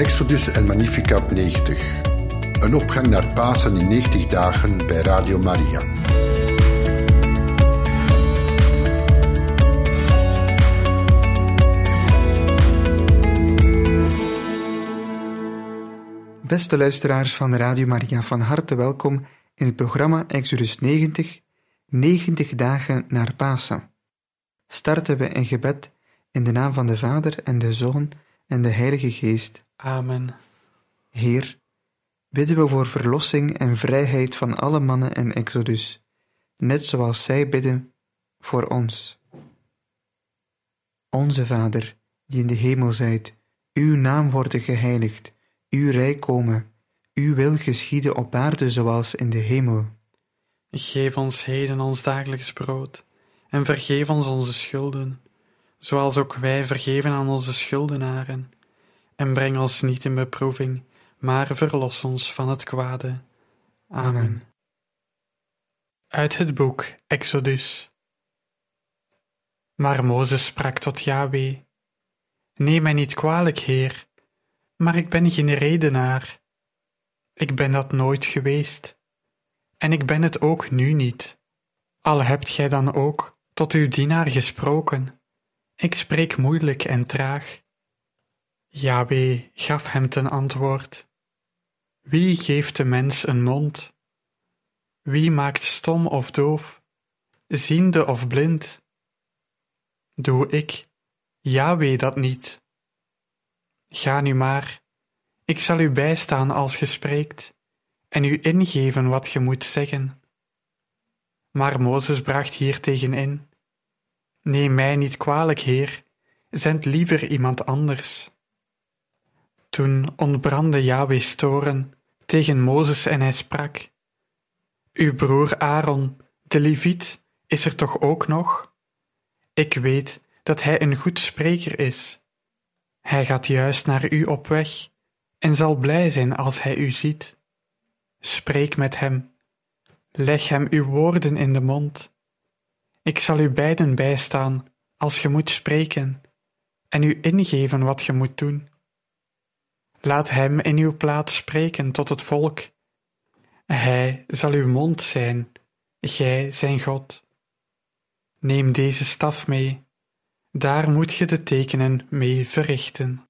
Exodus en Magnificat 90. Een opgang naar Pasen in 90 dagen bij Radio Maria. Beste luisteraars van Radio Maria, van harte welkom in het programma Exodus 90, 90 dagen naar Pasen. Starten we in gebed in de naam van de Vader en de Zoon en de Heilige Geest. Amen. Heer, bidden we voor verlossing en vrijheid van alle mannen in Exodus, net zoals zij bidden voor ons. Onze Vader, die in de hemel zijt, uw naam wordt geheiligd, uw rijk komen, uw wil geschieden op aarde zoals in de hemel. Geef ons heden ons dagelijks brood en vergeef ons onze schulden, zoals ook wij vergeven aan onze schuldenaren. En breng ons niet in beproeving, maar verlos ons van het kwade. Amen. Uit het boek Exodus. Maar Mozes sprak tot Yahweh: Neem mij niet kwalijk, Heer, maar ik ben geen redenaar. Ik ben dat nooit geweest, en ik ben het ook nu niet. Al hebt gij dan ook tot uw dienaar gesproken. Ik spreek moeilijk en traag. Yahweh gaf hem ten antwoord: Wie geeft de mens een mond? Wie maakt stom of doof, ziende of blind? Doe ik, Yahweh, dat niet? Ga nu maar, ik zal u bijstaan als ge spreekt, en u ingeven wat ge moet zeggen. Maar Mozes bracht hier tegen in: Neem mij niet kwalijk, Heer, zend liever iemand anders. Toen ontbrandde Yahweh's toorn tegen Mozes en hij sprak: Uw broer Aaron, de Leviet, is er toch ook nog? Ik weet dat hij een goed spreker is. Hij gaat juist naar u op weg en zal blij zijn als hij u ziet. Spreek met hem, leg hem uw woorden in de mond. Ik zal u beiden bijstaan als ge moet spreken en u ingeven wat ge moet doen. Laat hem in uw plaats spreken tot het volk. Hij zal uw mond zijn, gij zijn God. Neem deze staf mee, daar moet ge de tekenen mee verrichten.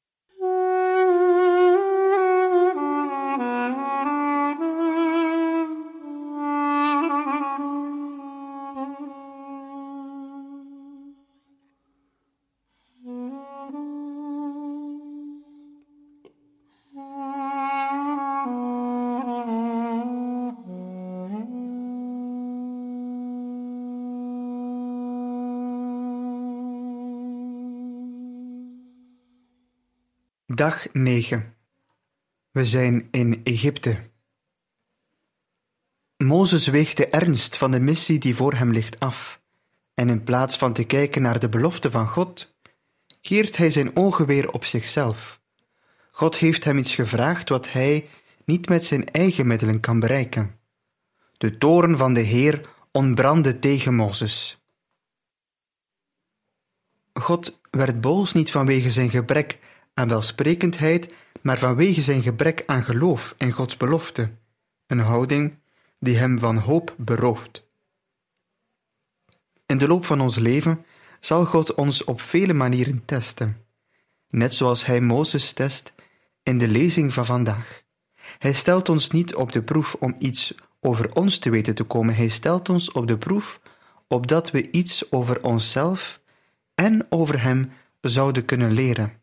Dag 9. We zijn in Egypte. Mozes weegt de ernst van de missie die voor hem ligt af, en in plaats van te kijken naar de belofte van God, keert hij zijn ogen weer op zichzelf. God heeft hem iets gevraagd wat hij niet met zijn eigen middelen kan bereiken. De toorn van de Heer ontbrandde tegen Mozes. God werd boos niet vanwege zijn gebrek aan welsprekendheid, maar vanwege zijn gebrek aan geloof in Gods belofte, een houding die hem van hoop berooft. In de loop van ons leven zal God ons op vele manieren testen, net zoals hij Mozes test in de lezing van vandaag. Hij stelt ons niet op de proef om iets over ons te weten te komen, hij stelt ons op de proef opdat we iets over onszelf en over hem zouden kunnen leren.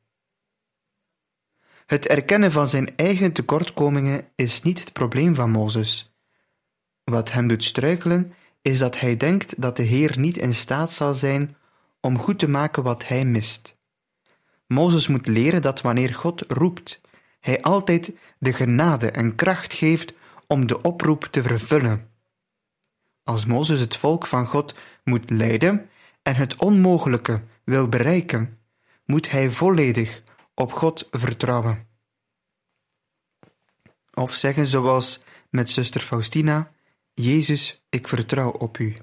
Het erkennen van zijn eigen tekortkomingen is niet het probleem van Mozes. Wat hem doet struikelen, is dat hij denkt dat de Heer niet in staat zal zijn om goed te maken wat hij mist. Mozes moet leren dat wanneer God roept, hij altijd de genade en kracht geeft om de oproep te vervullen. Als Mozes het volk van God moet leiden en het onmogelijke wil bereiken, moet hij volledig op God vertrouwen. Of zeggen zoals met zuster Faustina: Jezus, ik vertrouw op u.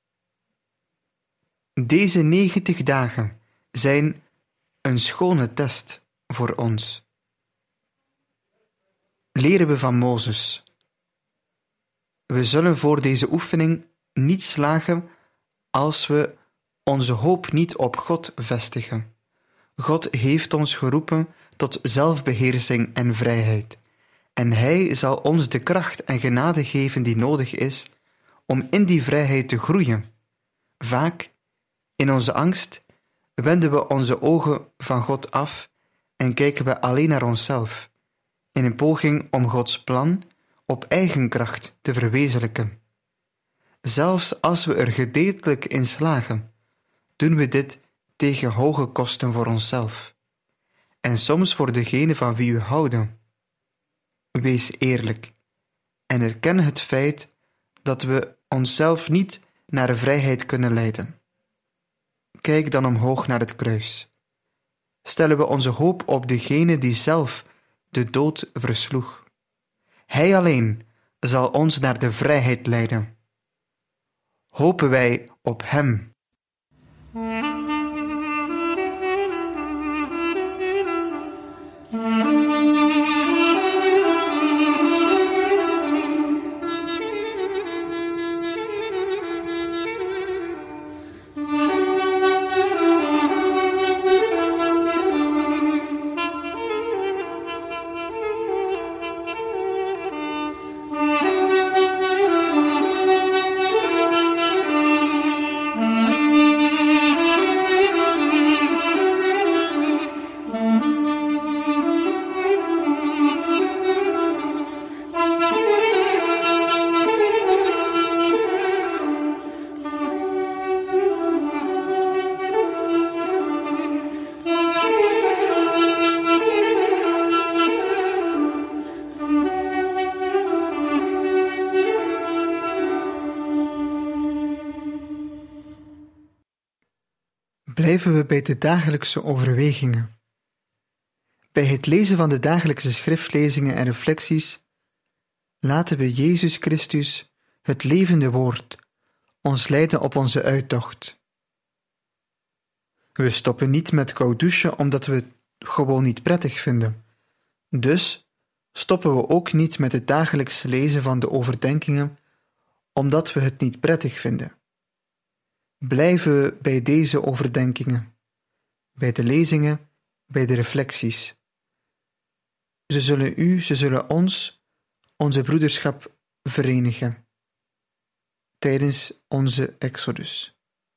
Deze 90 dagen zijn een schone test voor ons. leren we van Mozes. We zullen voor deze oefening niet slagen als we onze hoop niet op God vestigen. God heeft ons geroepen tot zelfbeheersing en vrijheid. En Hij zal ons de kracht en genade geven die nodig is om in die vrijheid te groeien. Vaak, in onze angst, wenden we onze ogen van God af en kijken we alleen naar onszelf, in een poging om Gods plan op eigen kracht te verwezenlijken. Zelfs als we er gedeeltelijk in slagen, doen we dit tegen hoge kosten voor onszelf. En soms voor degene van wie we houden. Wees eerlijk en erken het feit dat we onszelf niet naar de vrijheid kunnen leiden. Kijk dan omhoog naar het kruis. Stellen we onze hoop op degene die zelf de dood versloeg. Hij alleen zal ons naar de vrijheid leiden. Hopen wij op Hem. Blijven we bij de dagelijkse overwegingen. Bij het lezen van de dagelijkse schriftlezingen en reflecties laten we Jezus Christus, het levende woord, ons leiden op onze uittocht. We stoppen niet met koud douchen omdat we het gewoon niet prettig vinden. Dus stoppen we ook niet met het dagelijks lezen van de overdenkingen omdat we het niet prettig vinden. Blijven we bij deze overdenkingen, bij de lezingen, bij de reflecties. Ze zullen ons, onze broederschap, verenigen tijdens onze exodus.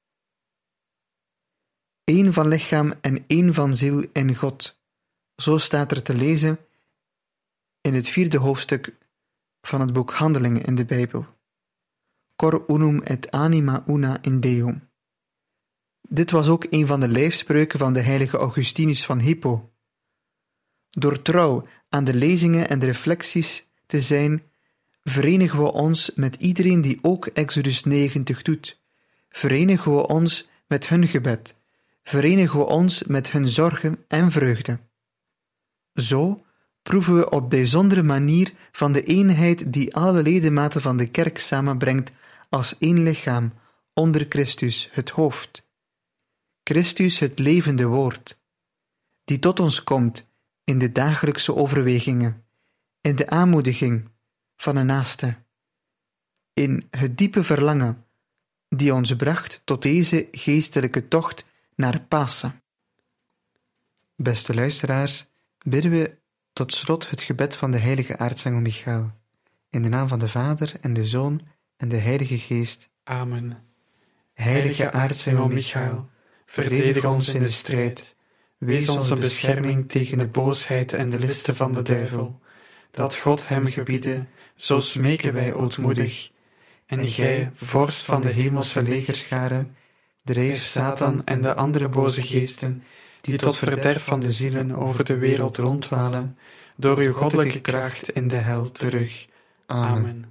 1 van lichaam en 1 van ziel in God, zo staat er te lezen in het 4e hoofdstuk van het boek Handelingen in de Bijbel. Cor unum et anima una in Deum. Dit was ook een van de lijfspreuken van de heilige Augustinus van Hippo. Door trouw aan de lezingen en de reflecties te zijn, verenigen we ons met iedereen die ook Exodus 90 doet. Verenigen we ons met hun gebed. Verenigen we ons met hun zorgen en vreugde. Zo proeven we op bijzondere manier van de eenheid die alle ledematen van de kerk samenbrengt als één lichaam onder Christus, het hoofd. Christus, het levende woord, die tot ons komt in de dagelijkse overwegingen, in de aanmoediging van een naaste, in het diepe verlangen die ons bracht tot deze geestelijke tocht naar Pasen. Beste luisteraars, bidden we tot slot het gebed van de heilige aartsengel Michael. In de naam van de Vader en de Zoon en de Heilige Geest. Amen. Heilige aartsengel Michael, verdedig ons in de strijd. Wees onze bescherming tegen de boosheid en de listen van de duivel. Dat God hem gebiede, zo smeken wij ootmoedig. En gij, vorst van de hemelse legerscharen, drijf Satan en de andere boze geesten, die tot verderf van de zielen over de wereld rondwalen, door uw goddelijke kracht in de hel terug. Amen.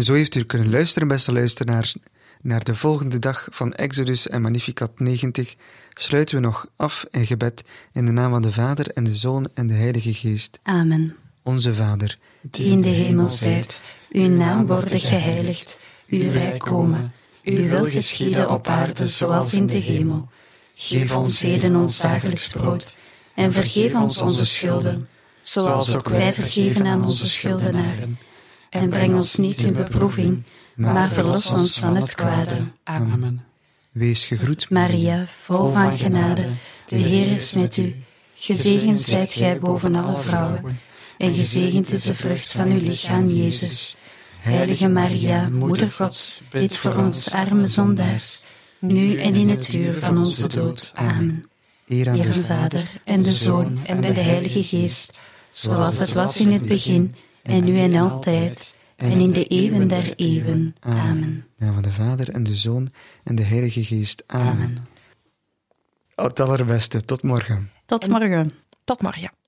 En zo heeft u kunnen luisteren, beste luisteraars, naar de volgende dag van Exodus en Magnificat 90. Sluiten we nog af in gebed in de naam van de Vader en de Zoon en de Heilige Geest. Amen. Onze Vader, Die in de hemel zijt, uw naam worde geheiligd, uw rijk komen, uw wil geschieden op aarde zoals in de hemel. Geef ons heden ons dagelijks brood, en vergeef ons onze schulden, zoals ook wij vergeven aan onze schuldenaren. En breng ons niet in beproeving, maar verlos ons van het kwade. Amen. wees gegroet, Maria, vol van genade, de Heer is met u. Gezegend zijt gij boven alle vrouwen, en gezegend is de vrucht van uw lichaam, Jezus. Heilige Maria, Moeder Gods, bid voor ons arme zondaars, nu en in het uur van onze dood. Amen. eer aan Eer de de Vader, en de Zoon, en de Heilige Geest, zoals het was in het begin, en nu en altijd, en in de eeuwen der eeuwen. Amen. In de naam van de Vader en de Zoon en de Heilige Geest. Amen. Amen. Het allerbeste. Tot morgen. Tot morgen. Tot morgen.